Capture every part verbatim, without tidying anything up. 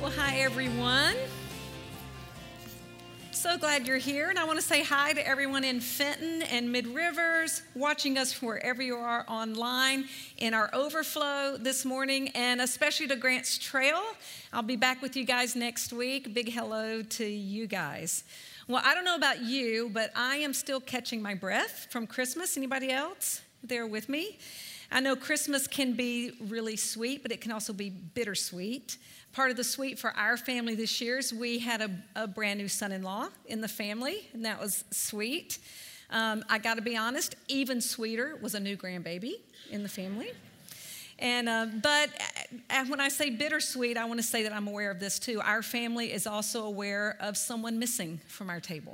Hi, everyone. So glad you're here, and I want to say hi to everyone in Fenton and Mid-Rivers, watching us wherever you are online in our overflow this morning, and especially to Grants Trail. I'll be back with you guys next week. Big hello to you guys. Well, I don't know about you, but I am still catching my breath from Christmas. Anybody else there with me? I know Christmas can be really sweet, but it can also be bittersweet. Part of the sweet for our family this year is we had a, a brand new son-in-law in the family, and that was sweet. Um, I got to be honest, even sweeter was a new grandbaby in the family. And uh, but uh, when I say bittersweet, I want to say that I'm aware of this too. Our family is also aware of someone missing from our table.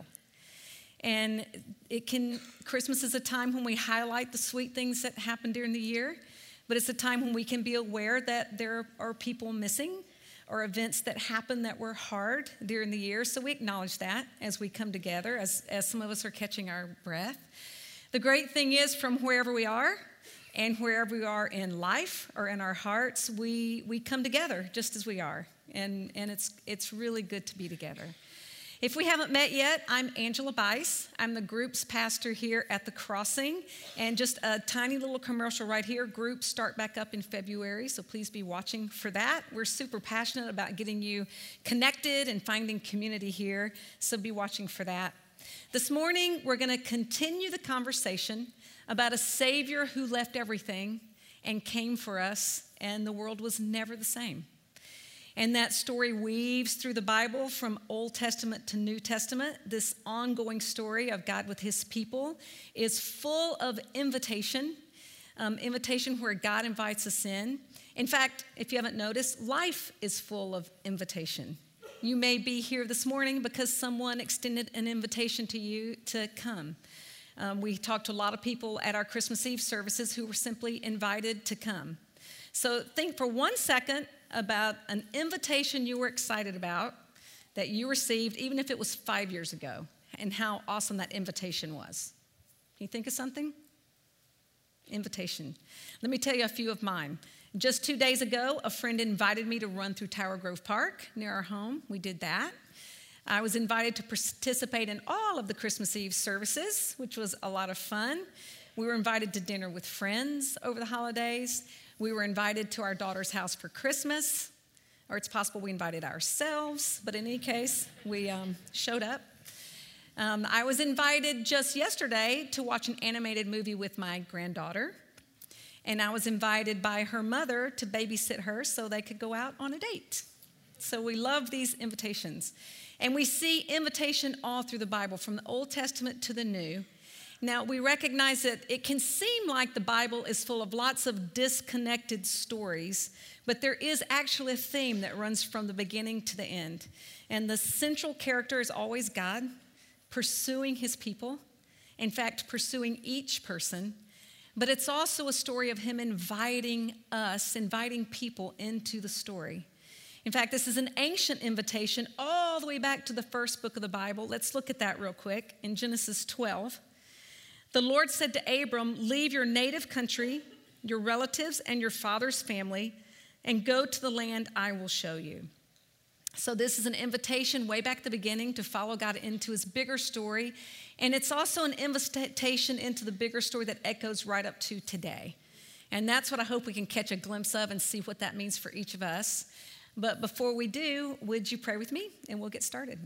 And it can, Christmas is a time when we highlight the sweet things that happen during the year, but it's a time when we can be aware that there are people missing or events that happen that were hard during the year. So we acknowledge that as we come together, as, as some of us are catching our breath. The great thing is, from wherever we are and wherever we are in life or in our hearts, we, we come together just as we are. And, and it's, it's really good to be together. If we haven't met yet, I'm Angela Bice. I'm the groups pastor here at The Crossing. And just a tiny little commercial right here. Groups start back up in February, so please be watching for that. We're super passionate about getting you connected and finding community here, so be watching for that. This morning, we're going to continue the conversation about a Savior who left everything and came for us, and the world was never the same. And that story weaves through the Bible from Old Testament to New Testament. This ongoing story of God with his people is full of invitation, um, invitation where God invites us in. In fact, if you haven't noticed, life is full of invitation. You may be here this morning because someone extended an invitation to you to come. Um, we talked to a lot of people at our Christmas Eve services who were simply invited to come. So think for one second about an invitation you were excited about that you received, even if it was five years ago, and how awesome that invitation was. Can you think of something? Invitation. Let me tell you a few of mine. Just two days ago, a friend invited me to run through Tower Grove Park near our home. We did that. I was invited to participate in all of the Christmas Eve services, which was a lot of fun. We were invited to dinner with friends over the holidays. We were invited to our daughter's house for Christmas, or it's possible we invited ourselves, but in any case, we um, showed up. Um, I was invited just yesterday to watch an animated movie with my granddaughter, and I was invited by her mother to babysit her so they could go out on a date. So we love these invitations. And we see invitation all through the Bible, from the Old Testament to the New. Now, we recognize that it can seem like the Bible is full of lots of disconnected stories, but there is actually a theme that runs from the beginning to the end. And the central character is always God, pursuing his people, in fact, pursuing each person. But it's also a story of him inviting us, inviting people into the story. In fact, this is an ancient invitation all the way back to the first book of the Bible. Let's look at that real quick in Genesis twelve. The Lord said to Abram, "Leave your native country, your relatives, and your father's family, and go to the land I will show you." So this is an invitation way back at the beginning to follow God into his bigger story. And it's also an invitation into the bigger story that echoes right up to today. And that's what I hope we can catch a glimpse of and see what that means for each of us. But before we do, would you pray with me? And we'll get started.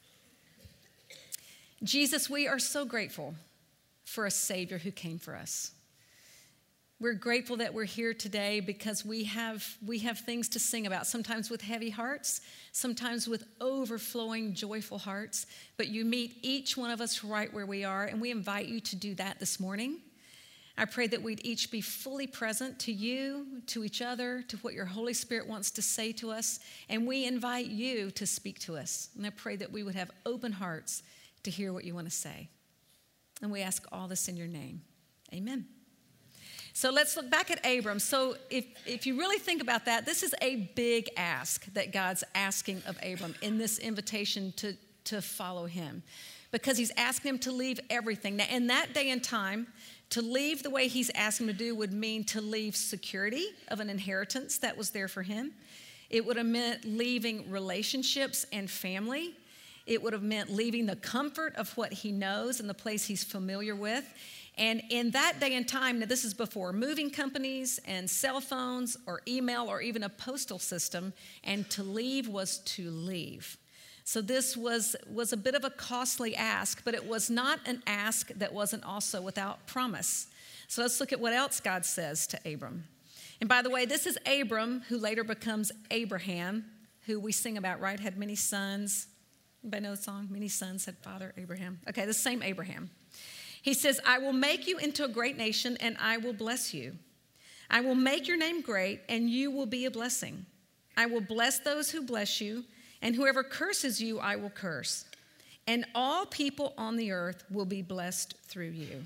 Jesus, we are so grateful for a Savior who came for us. We're grateful that we're here today because we have we have things to sing about, sometimes with heavy hearts, sometimes with overflowing, joyful hearts. But you meet each one of us right where we are, and we invite you to do that this morning. I pray that we'd each be fully present to you, to each other, to what your Holy Spirit wants to say to us, and we invite you to speak to us. And I pray that we would have open hearts to hear what you want to say. And we ask all this in your name. Amen. So let's look back at Abram. So if, if you really think about that, this is a big ask that God's asking of Abram in this invitation to, to follow him. Because he's asking him to leave everything. Now, in that day and time, to leave the way he's asked him to do would mean to leave security of an inheritance that was there for him. It would have meant leaving relationships and family. It would have meant leaving the comfort of what he knows and the place he's familiar with. And in that day and time, now this is before moving companies and cell phones or email or even a postal system, and to leave was to leave. So this was, was a bit of a costly ask, but it was not an ask that wasn't also without promise. So let's look at what else God says to Abram. And by the way, this is Abram, who later becomes Abraham, who we sing about, right? Had many sons. Anybody know the song? Many sons had father Abraham. Okay, the same Abraham. He says, I will make you into a great nation, and I will bless you. I will make your name great, and you will be a blessing. I will bless those who bless you, and whoever curses you, I will curse. And all people on the earth will be blessed through you.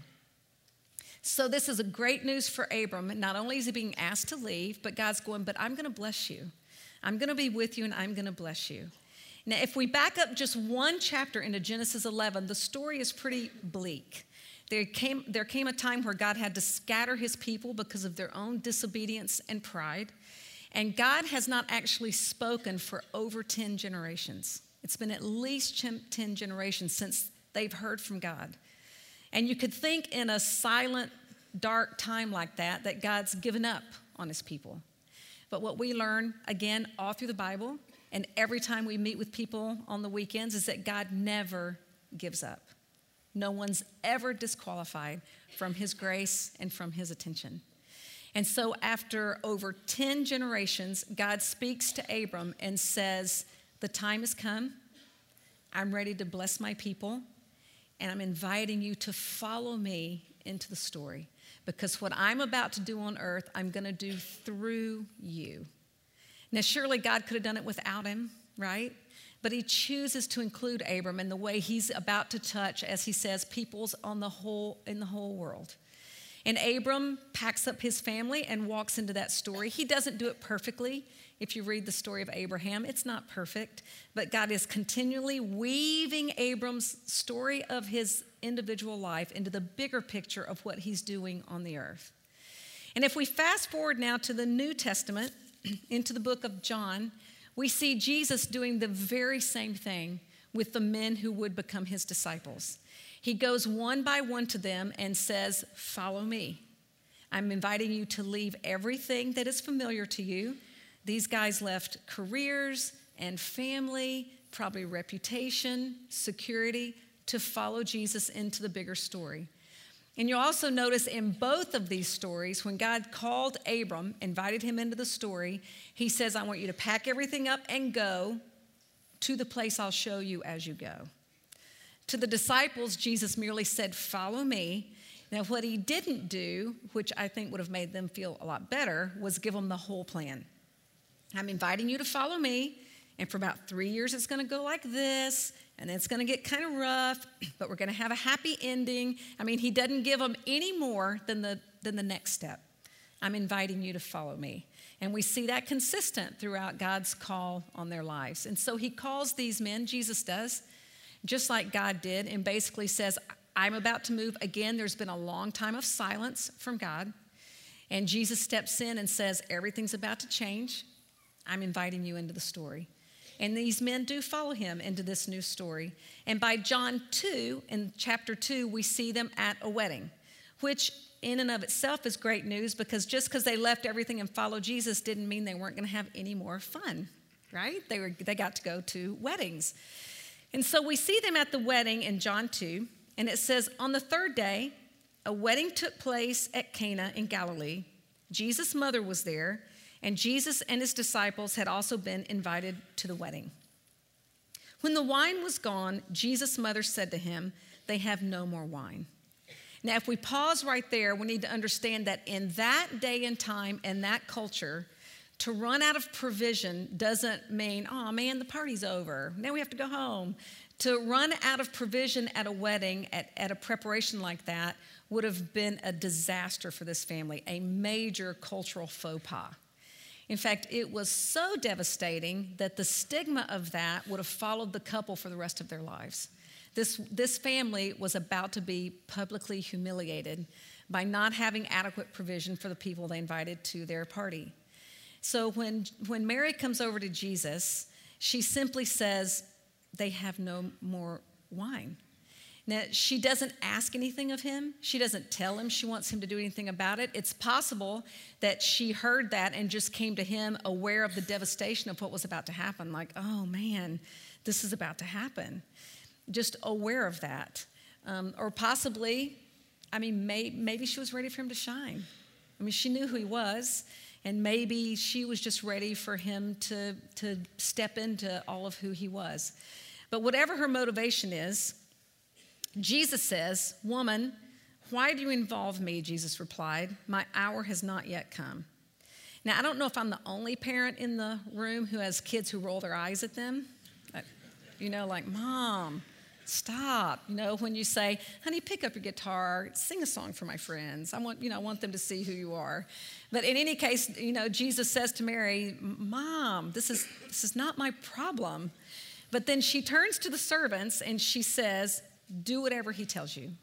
So this is a great news for Abram. Not only is he being asked to leave, but God's going, but I'm going to bless you. I'm going to be with you, and I'm going to bless you. Now, if we back up just one chapter into Genesis eleven, the story is pretty bleak. There came, there came a time where God had to scatter his people because of their own disobedience and pride. And God has not actually spoken for over ten generations. It's been at least ten generations since they've heard from God. And you could think in a silent, dark time like that, that God's given up on his people. But what we learn, again, all through the Bible, and every time we meet with people on the weekends, is that God never gives up. No one's ever disqualified from his grace and from his attention. And so after over ten generations, God speaks to Abram and says, the time has come. I'm ready to bless my people, and I'm inviting you to follow me into the story, because what I'm about to do on earth, I'm going to do through you. Now, surely God could have done it without him, right? But he chooses to include Abram in the way he's about to touch, as he says, peoples on the whole, in the whole world. And Abram packs up his family and walks into that story. He doesn't do it perfectly. If you read the story of Abraham, it's not perfect. But God is continually weaving Abram's story of his individual life into the bigger picture of what he's doing on the earth. And if we fast forward now to the New Testament, into the book of John, we see Jesus doing the very same thing with the men who would become his disciples. He goes one by one to them and says, follow me. I'm inviting you to leave everything that is familiar to you. These guys left careers and family, probably reputation, security, to follow Jesus into the bigger story. And you'll also notice in both of these stories, when God called Abram, invited him into the story, he says, I want you to pack everything up and go to the place I'll show you as you go. To the disciples, Jesus merely said, follow me. Now, what he didn't do, which I think would have made them feel a lot better, was give them the whole plan. I'm inviting you to follow me, and for about three years it's going to go like this, and then it's going to get kind of rough, but we're going to have a happy ending. I mean, he doesn't give them any more than the, than the next step. I'm inviting you to follow me. And we see that consistent throughout God's call on their lives. And so he calls these men, Jesus does, just like God did, and basically says, I'm about to move. Again, there's been a long time of silence from God. And Jesus steps in and says, everything's about to change. I'm inviting you into the story. And these men do follow him into this new story. And by John two, in chapter two, we see them at a wedding, which in and of itself is great news, because just because they left everything and followed Jesus didn't mean they weren't going to have any more fun, right? They were, they got to go to weddings. And so we see them at the wedding in John two, and it says, on the third day, a wedding took place at Cana in Galilee. Jesus' mother was there, and Jesus and his disciples had also been invited to the wedding. When the wine was gone, Jesus' mother said to him, they have no more wine. Now, if we pause right there, we need to understand that in that day and time and that culture, to run out of provision doesn't mean, oh man, the party's over. Now we have to go home. To run out of provision at a wedding, at, at a preparation like that, would have been a disaster for this family, a major cultural faux pas. In fact, it was so devastating that the stigma of that would have followed the couple for the rest of their lives. This, this family was about to be publicly humiliated by not having adequate provision for the people they invited to their party. So when, when Mary comes over to Jesus, she simply says, they have no more wine. Now, she doesn't ask anything of him. She doesn't tell him she wants him to do anything about it. It's possible that she heard that and just came to him aware of the devastation of what was about to happen. Like, oh man, this is about to happen. Just aware of that. Um, or possibly, I mean, may, maybe she was ready for him to shine. I mean, she knew who he was, and maybe she was just ready for him to, to step into all of who he was. But whatever her motivation is, Jesus says, "Woman, why do you involve me?" Jesus replied, "My hour has not yet come." Now, I don't know if I'm the only parent in the room who has kids who roll their eyes at them. You know, like, "Mom, stop." You know, when you say, "Honey, pick up your guitar, sing a song for my friends. I want, you know, I want them to see who you are." But in any case, you know, Jesus says to Mary, "Mom, this is this is not my problem." But then she turns to the servants and she says, "Do whatever he tells you,"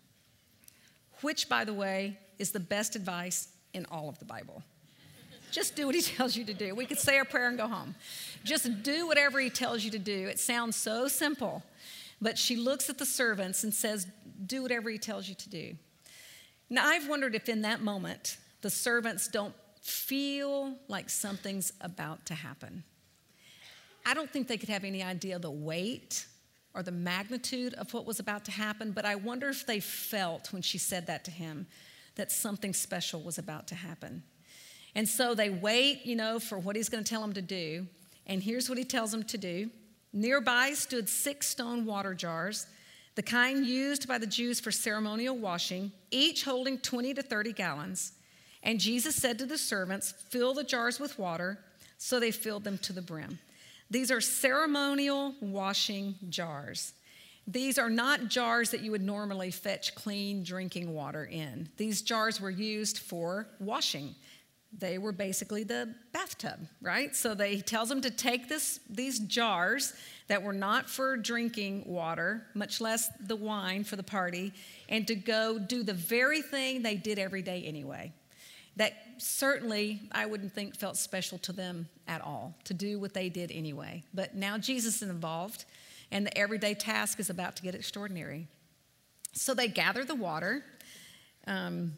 which, by the way, is the best advice in all of the Bible. Just do what he tells you to do. We could say our prayer and go home. Just do whatever he tells you to do. It sounds so simple, but she looks at the servants and says, "Do whatever he tells you to do." Now, I've wondered if in that moment, the servants don't feel like something's about to happen. I don't think they could have any idea of the weight or the magnitude of what was about to happen, but I wonder if they felt when she said that to him, that something special was about to happen. And so they wait, you know, for what he's going to tell them to do. And here's what he tells them to do. Nearby stood six stone water jars, the kind used by the Jews for ceremonial washing, each holding twenty to thirty gallons. And Jesus said to the servants, "Fill the jars with water." So they filled them to the brim. These are ceremonial washing jars. These are not jars that you would normally fetch clean drinking water in. These jars were used for washing. They were basically the bathtub, right? So they, he tells them to take this, these jars that were not for drinking water, much less the wine for the party, and to go do the very thing they did every day anyway. That certainly I wouldn't think felt special to them at all, to do what they did anyway. But now Jesus is involved, and the everyday task is about to get extraordinary. So they gather the water. Um,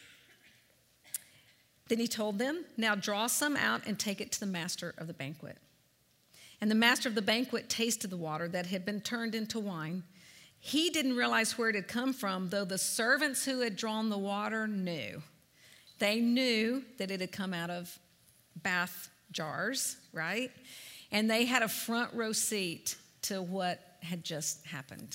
then he told them, "Now draw some out and take it to the master of the banquet." And the master of the banquet tasted the water that had been turned into wine. He didn't realize where it had come from, though the servants who had drawn the water knew. They knew that it had come out of bath jars, right? And they had a front row seat to what had just happened.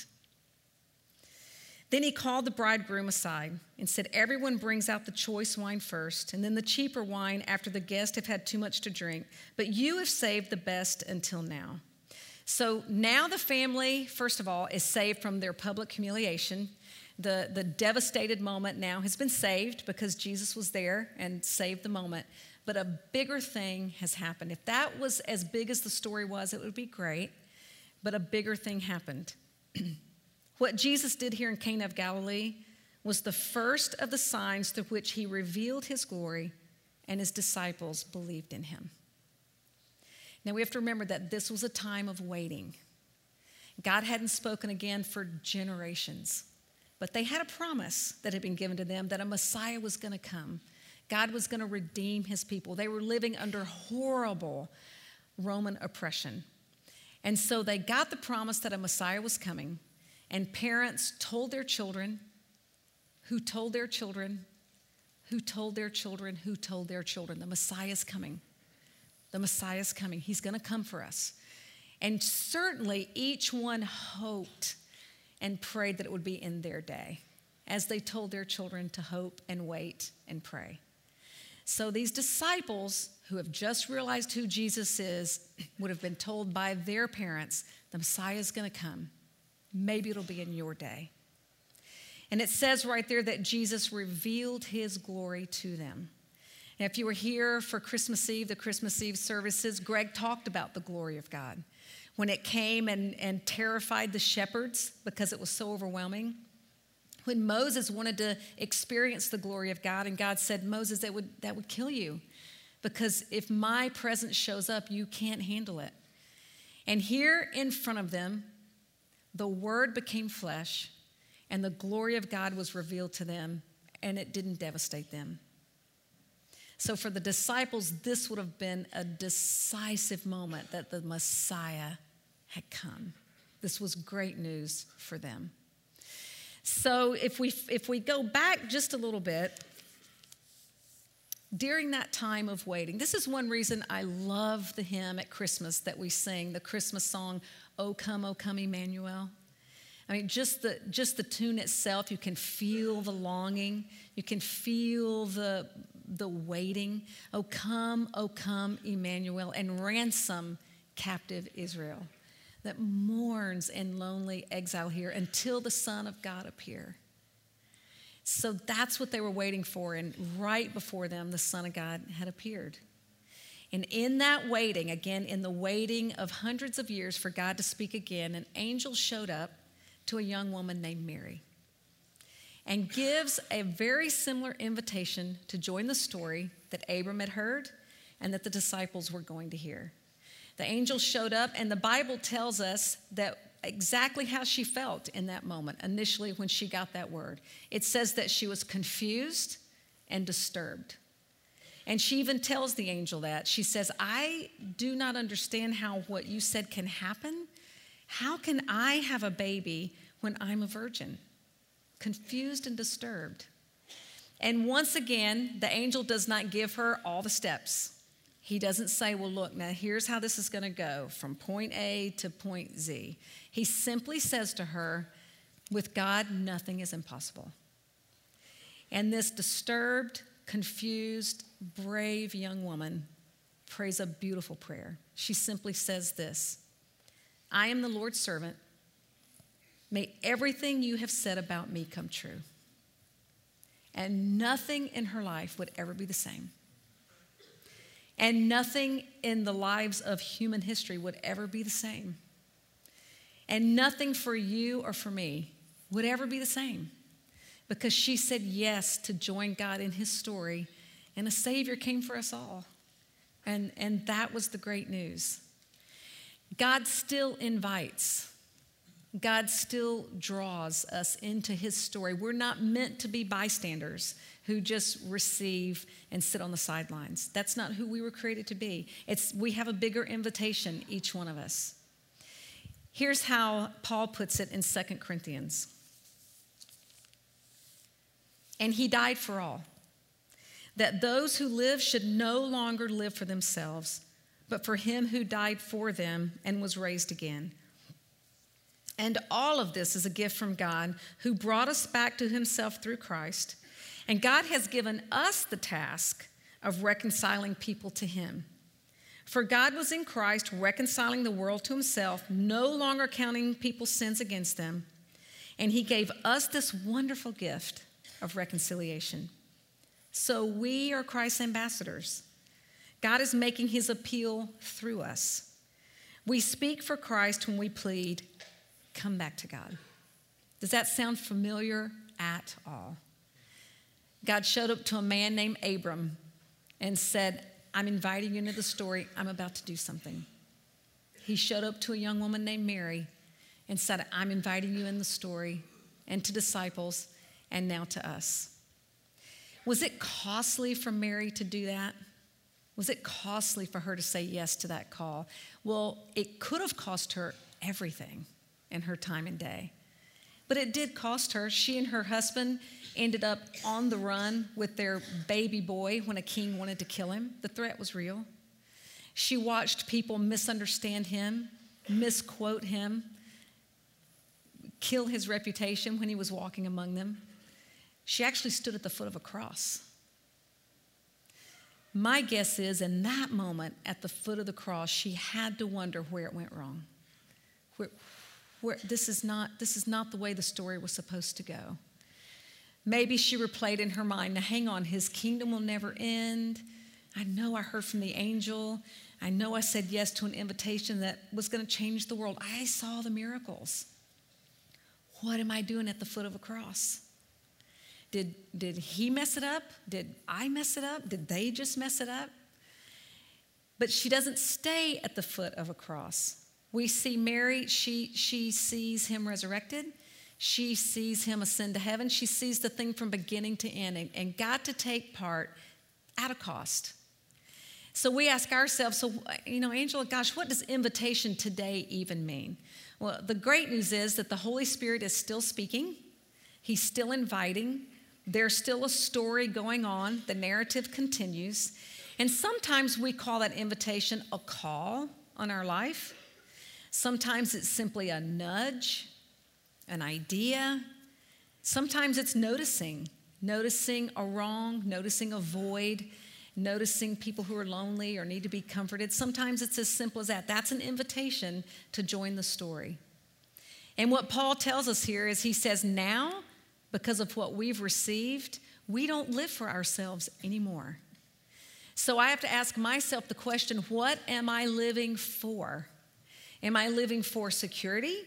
Then he called the bridegroom aside and said, "Everyone brings out the choice wine first, and then the cheaper wine after the guests have had too much to drink. But you have saved the best until now." So now the family, first of all, is saved from their public humiliation. The, the devastated moment now has been saved because Jesus was there and saved the moment. But a bigger thing has happened. If that was as big as the story was, it would be great. But a bigger thing happened. What Jesus did here in Cana of Galilee was the first of the signs through which he revealed his glory, and his disciples believed in him. Now we have to remember that this was a time of waiting. God hadn't spoken again for generations. But they had a promise that had been given to them that a Messiah was going to come. God was going to redeem his people. They were living under horrible Roman oppression. And so they got the promise that a Messiah was coming. And parents told their children, who told their children, who told their children, who told their children, the Messiah is coming. The Messiah is coming. He's going to come for us. And certainly each one hoped and prayed that it would be in their day, as they told their children to hope and wait and pray. So these disciples who have just realized who Jesus is would have been told by their parents, the Messiah is going to come. Maybe it'll be in your day. And it says right there that Jesus revealed his glory to them. Now, if you were here for Christmas Eve, the Christmas Eve services, Greg talked about the glory of God. When it came and, and terrified the shepherds because it was so overwhelming. When Moses wanted to experience the glory of God, and God said, "Moses, that would, that would kill you. because if my presence shows up, you can't handle it. And here in front of them, the Word became flesh, and the glory of God was revealed to them, and it didn't devastate them. So for the disciples, this would have been a decisive moment that the Messiah had come. This was great news for them. So if we if we go back just a little bit, during that time of waiting, this is one reason I love the hymn at Christmas that we sing, the Christmas song, "O Come, O Come, Emmanuel." I mean, just the just the tune itself, you can feel the longing, you can feel the the waiting. "O come, O come, Emmanuel, and ransom captive Israel that mourns in lonely exile here until the Son of God appear." So that's what they were waiting for, and right before them, the Son of God had appeared. And in that waiting, again, in the waiting of hundreds of years for God to speak again, an angel showed up to a young woman named Mary and gives a very similar invitation to join the story that Abram had heard and that the disciples were going to hear. The angel showed up, and the Bible tells us that exactly how she felt in that moment, initially when she got that word. It says that she was confused and disturbed. And she even tells the angel that. She says, "I do not understand how what you said can happen. How can I have a baby when I'm a virgin?" Confused and disturbed. And once again, the angel does not give her all the steps. He doesn't say, "Well, look, now here's how this is going to go from point A to point Z." He simply says to her, "With God, nothing is impossible." And this disturbed, confused, brave young woman prays a beautiful prayer. She simply says this, "I am the Lord's servant. May everything you have said about me come true." And nothing in her life would ever be the same. And nothing in the lives of human history would ever be the same. And nothing for you or for me would ever be the same, because she said yes to join God in his story, and a Savior came for us all. And, and that was the great news. God still invites. God still draws us into his story. We're not meant to be bystanders who just receive and sit on the sidelines. That's not who we were created to be. It's, we have a bigger invitation, each one of us. Here's how Paul puts it in Second Corinthians. "And he died for all, that those who live should no longer live for themselves, but for him who died for them and was raised again. And all of this is a gift from God, who brought us back to himself through Christ. And God has given us the task of reconciling people to him. For God was in Christ reconciling the world to himself, no longer counting people's sins against them. And he gave us this wonderful gift of reconciliation. So we are Christ's ambassadors. God is making his appeal through us. We speak for Christ when we plead, come back to God." Does that sound familiar at all? God showed up to a man named Abram and said, "I'm inviting you into the story. I'm about to do something." He showed up to a young woman named Mary and said, "I'm inviting you in the story," and to disciples, and now to us. Was it costly for Mary to do that? Was it costly for her to say yes to that call? Well, it could have cost her everything in her time and day. But it did cost her. She and her husband ended up on the run with their baby boy when a king wanted to kill him. The threat was real. She watched people misunderstand him, misquote him, kill his reputation when he was walking among them. She actually stood at the foot of a cross. My guess is in that moment at the foot of the cross, she had to wonder where it went wrong. Where, where this is not, this is not the way the story was supposed to go. Maybe she replayed in her mind, now hang on, his kingdom will never end. I know I heard from the angel. I know I said yes to an invitation that was going to change the world. I saw the miracles. What am I doing at the foot of a cross? Did, did he mess it up? Did I mess it up? Did they just mess it up? But she doesn't stay at the foot of a cross. We see Mary, she, she sees him resurrected. She sees him ascend to heaven. She sees the thing from beginning to end and, and got to take part at a cost. So we ask ourselves, so, you know, Angela, gosh, what does invitation today even mean? Well, the great news is that the Holy Spirit is still speaking. He's still inviting. There's still a story going on. The narrative continues. And sometimes we call that invitation a call on our life. Sometimes it's simply a nudge, an idea. Sometimes it's noticing, noticing a wrong, noticing a void, noticing people who are lonely or need to be comforted. Sometimes it's as simple as that. That's an invitation to join the story. And what Paul tells us here is he says, now, because of what we've received, we don't live for ourselves anymore. So I have to ask myself the question, what am I living for? Am I living for security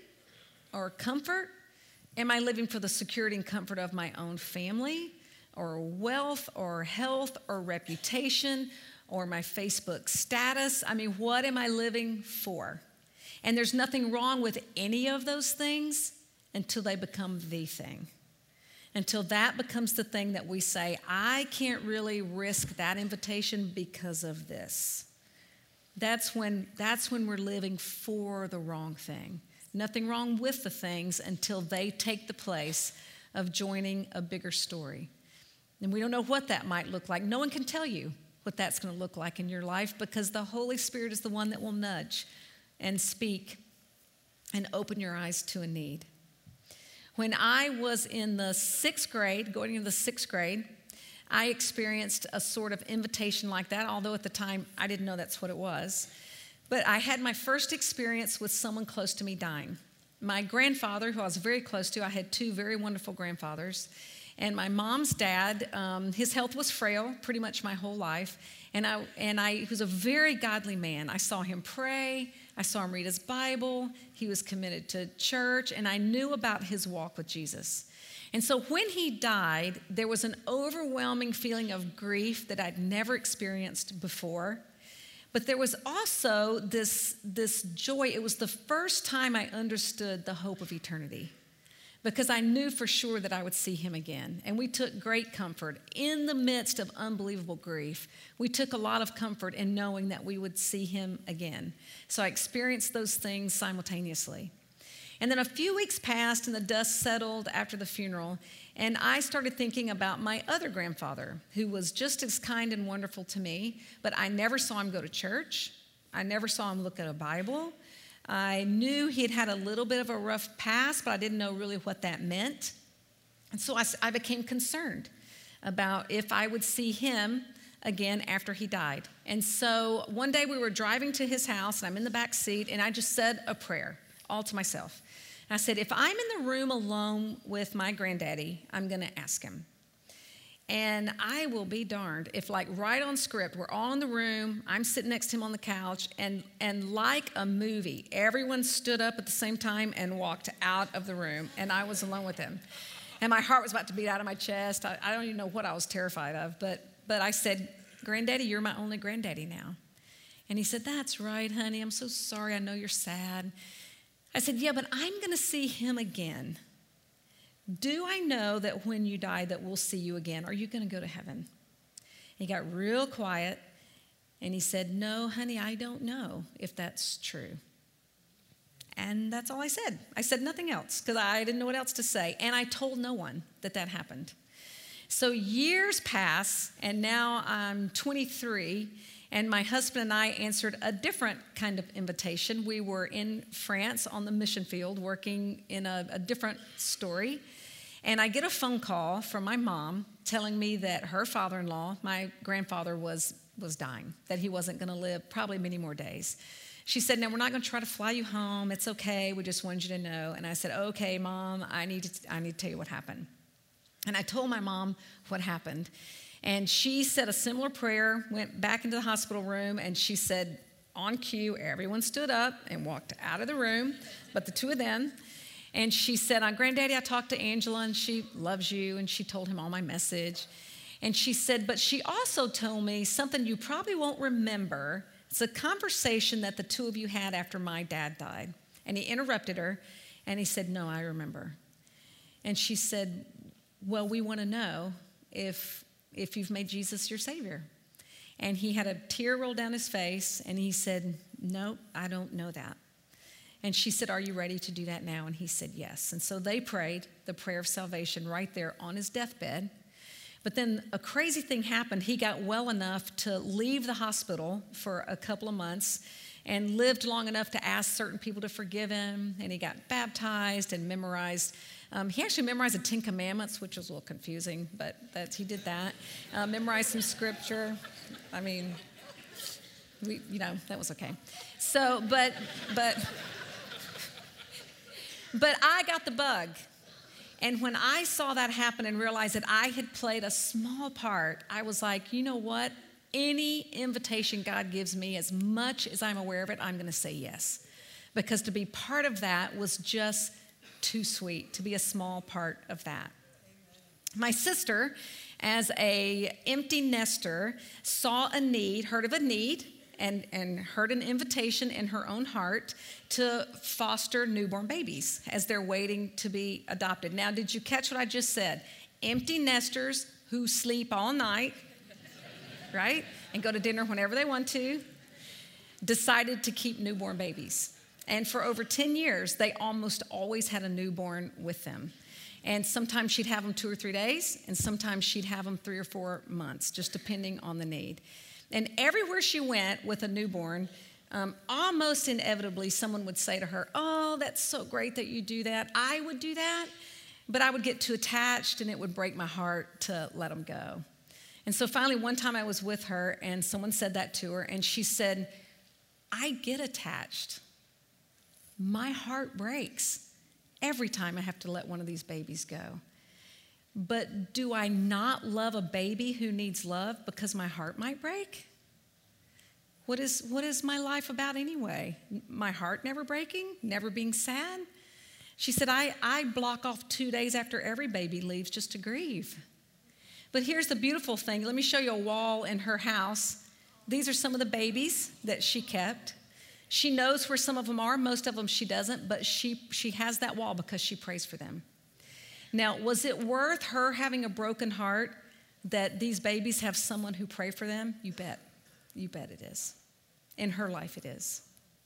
or comfort? Am I living for the security and comfort of my own family or wealth or health or reputation or my Facebook status? I mean, what am I living for? And there's nothing wrong with any of those things until they become the thing. Until that becomes the thing that we say, I can't really risk that invitation because of this. That's when, that's when we're living for the wrong thing. Nothing wrong with the things until they take the place of joining a bigger story. And we don't know what that might look like. No one can tell you what that's going to look like in your life because the Holy Spirit is the one that will nudge and speak and open your eyes to a need. When I was in the sixth grade, going into the sixth grade, I experienced a sort of invitation like that, although at the time I didn't know that's what it was. But I had my first experience with someone close to me dying. My grandfather, who I was very close to, I had two very wonderful grandfathers. And my mom's dad, um, his health was frail pretty much my whole life. And I, and I, he was a very godly man. I saw him pray. I saw him read his Bible. He was committed to church. And I knew about his walk with Jesus. And so when he died, there was an overwhelming feeling of grief that I'd never experienced before. But there was also this, this joy. It was the first time I understood the hope of eternity because I knew for sure that I would see him again. And we took great comfort in the midst of unbelievable grief. We took a lot of comfort in knowing that we would see him again. So I experienced those things simultaneously. And then a few weeks passed and the dust settled after the funeral, and I started thinking about my other grandfather, who was just as kind and wonderful to me, but I never saw him go to church. I never saw him look at a Bible. I knew he had had a little bit of a rough past, but I didn't know really what that meant. And so I, I became concerned about if I would see him again after he died. And so one day we were driving to his house, and I'm in the back seat, and I just said a prayer all to myself. I said, if I'm in the room alone with my granddaddy, I'm going to ask him. And I will be darned if, like, right on script, we're all in the room, I'm sitting next to him on the couch, and, and like a movie, everyone stood up at the same time and walked out of the room, and I was alone with him. And my heart was about to beat out of my chest. I, I don't even know what I was terrified of, but, but I said, Granddaddy, you're my only granddaddy now. And he said, that's right, honey. I'm so sorry. I know you're sad. I said, yeah, but I'm going to see him again. Do I know that when you die that we'll see you again? Are you going to go to heaven? He got real quiet, and he said, no, honey, I don't know if that's true. And that's all I said. I said nothing else because I didn't know what else to say, and I told no one that that happened. So years pass, and now I'm twenty-three, and my husband and I answered a different kind of invitation. We were in France on the mission field working in a, a different story. And I get a phone call from my mom telling me that her father-in-law, my grandfather, was, was dying, that he wasn't going to live probably many more days. She said, no, we're not going to try to fly you home. It's okay. We just wanted you to know. And I said, okay, Mom, I need to, I need to tell you what happened. And I told my mom what happened. And she said a similar prayer, went back into the hospital room, and she said, on cue, everyone stood up and walked out of the room, but the two of them. And she said, Granddaddy, I talked to Angela, and she loves you, and she told him all my message. And she said, but she also told me something you probably won't remember It's a conversation that the two of you had after my dad died. And he interrupted her, and he said, no, I remember. And she said, well, we want to know if, if you've made Jesus your Savior. And he had a tear roll down his face, and he said, no, I don't know that. And she said, are you ready to do that now? And he said, yes. And so they prayed the prayer of salvation right there on his deathbed. But then a crazy thing happened. He got well enough to leave the hospital for a couple of months and lived long enough to ask certain people to forgive him. And he got baptized and memorized. Um, he actually memorized the Ten Commandments, which was a little confusing, but that's, he did that. Uh, memorized some scripture. I mean, we, you know, that was okay. So, but, but, but I got the bug. And when I saw that happen and realized that I had played a small part, I was like, you know what? Any invitation God gives me, as much as I'm aware of it, I'm going to say yes. Because to be part of that was just too sweet, to be a small part of that. My sister, as a empty nester, saw a need, heard of a need, and, and heard an invitation in her own heart to foster newborn babies as they're waiting to be adopted. Now, did you catch what I just said? Empty nesters who sleep all night, right, and go to dinner whenever they want to, decided to keep newborn babies. And for over ten years, they almost always had a newborn with them. And sometimes she'd have them two or three days, and sometimes she'd have them three or four months, just depending on the need. And everywhere she went with a newborn, um, almost inevitably someone would say to her, oh, that's so great that you do that. I would do that, but I would get too attached, and it would break my heart to let them go. And so finally, one time I was with her, and someone said that to her, and she said, I get attached. My heart breaks every time I have to let one of these babies go. But do I not love a baby who needs love because my heart might break? What is, what is my life about anyway? My heart never breaking? Never being sad? She said, I, I block off two days after every baby leaves just to grieve. But here's the beautiful thing. Let me show you a wall in her house. These are some of the babies that she kept. She knows where some of them are. Most of them she doesn't, but she, she has that wall because she prays for them. Now, was it worth her having a broken heart that these babies have someone who pray for them? You bet. You bet it is. In her life, it is.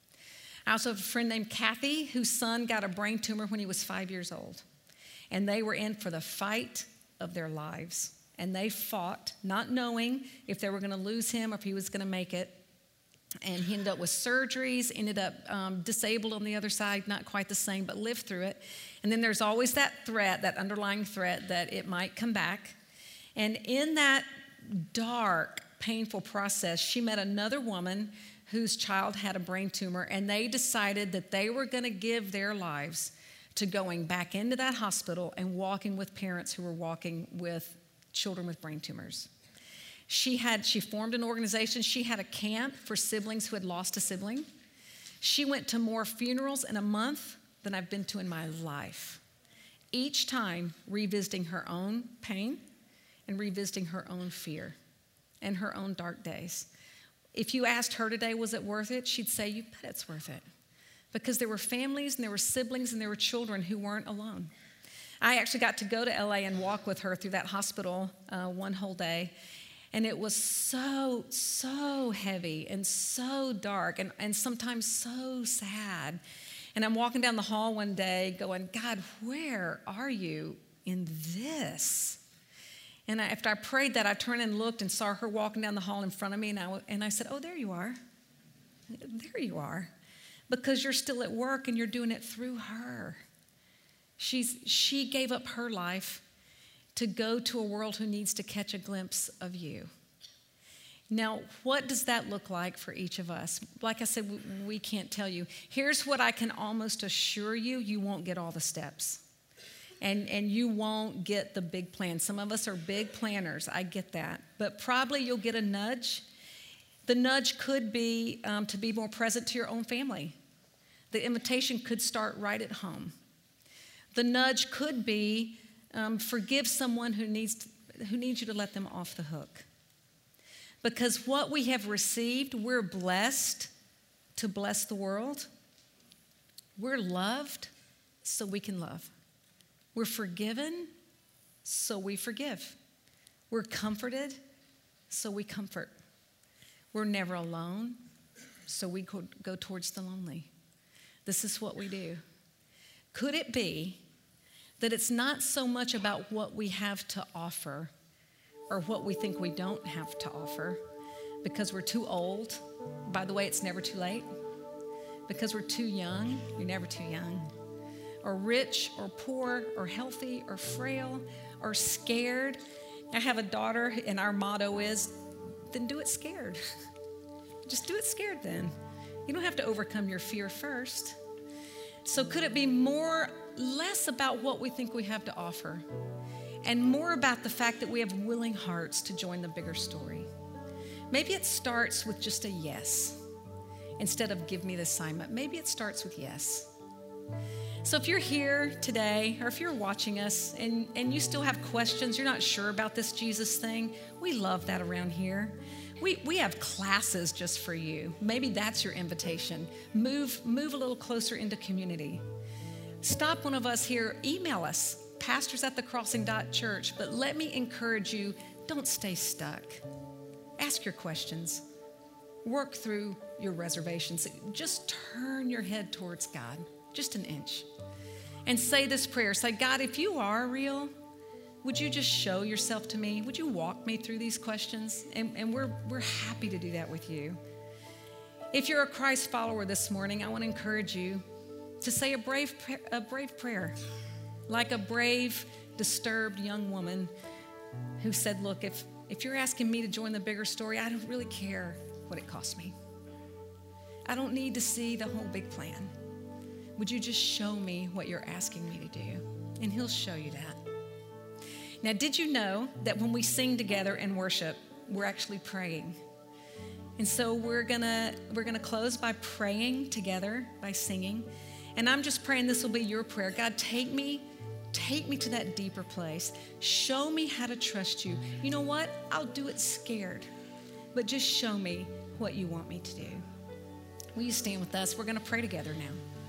I also have a friend named Kathy whose son got a brain tumor when he was five years old. And they were in for the fight of their lives. And they fought, not knowing if they were going to lose him or if he was going to make it. And he ended up with surgeries, ended up um, disabled on the other side, not quite the same, but lived through it. And then there's always that threat, that underlying threat that it might come back. And in that dark, painful process, she met another woman whose child had a brain tumor, and they decided that they were going to give their lives to going back into that hospital and walking with parents who were walking with children with brain tumors. She had, she formed an organization. She had a camp for siblings who had lost a sibling. She went to more funerals in a month than I've been to in my life, each time revisiting her own pain and revisiting her own fear and her own dark days. If you asked her today, was it worth it? She'd say, you bet it's worth it. Because there were families and there were siblings and there were children who weren't alone. I actually got to go to L A and walk with her through that hospital uh, one whole day. And it was so, so heavy and so dark and, and sometimes so sad. And I'm walking down the hall one day going, God, where are you in this? And I, after I prayed that, I turned and looked and saw her walking down the hall in front of me. And I, and I said, oh, there you are. There you are. Because you're still at work and you're doing it through her. She's, she gave up her life to go to a world who needs to catch a glimpse of you. Now, what does that look like for each of us? Like I said, we, we can't tell you. Here's what I can almost assure you, you won't get all the steps. And, and you won't get the big plan. Some of us are big planners, I get that. But probably you'll get a nudge. The nudge could be um, to be more present to your own family. The invitation could start right at home. The nudge could be Um, forgive someone who needs, to, who needs you to let them off the hook. Because what we have received, we're blessed to bless the world. We're loved so we can love. We're forgiven so we forgive. We're comforted so we comfort. We're never alone so we go, go towards the lonely. This is what we do. Could it be that it's not so much about what we have to offer or what we think we don't have to offer because we're too old? By the way, it's never too late. Because we're too young, you're never too young. Or rich or poor or healthy or frail or scared. I have a daughter and our motto is, then do it scared. Just do it scared then. You don't have to overcome your fear first. So could it be more, less about what we think we have to offer and more about the fact that we have willing hearts to join the bigger story? Maybe it starts with just a yes instead of give me the assignment. Maybe it starts with yes. So if you're here today or if you're watching us and, and you still have questions, you're not sure about this Jesus thing, we love that around here. We, we have classes just for you. Maybe that's your invitation. Move, move a little closer into community. Stop one of us here, email us, pastors at the crossing dot church. But let me encourage you, don't stay stuck. Ask your questions. Work through your reservations. Just turn your head towards God, just an inch. And say this prayer. Say, God, if you are real, would you just show yourself to me? Would you walk me through these questions? And, and we're, we're happy to do that with you. If you're a Christ follower this morning, I want to encourage you to say a brave, a brave prayer, like a brave, disturbed young woman who said, look, if, if you're asking me to join the bigger story, I don't really care what it costs me. I don't need to see the whole big plan. Would you just show me what you're asking me to do? And he'll show you that. Now, did you know that when we sing together and worship, we're actually praying? And so we're gonna we're gonna close by praying together, by singing. And I'm just praying this will be your prayer. God, take me, take me to that deeper place. Show me how to trust you. You know what? I'll do it scared, but just show me what you want me to do. Will you stand with us? We're gonna pray together now.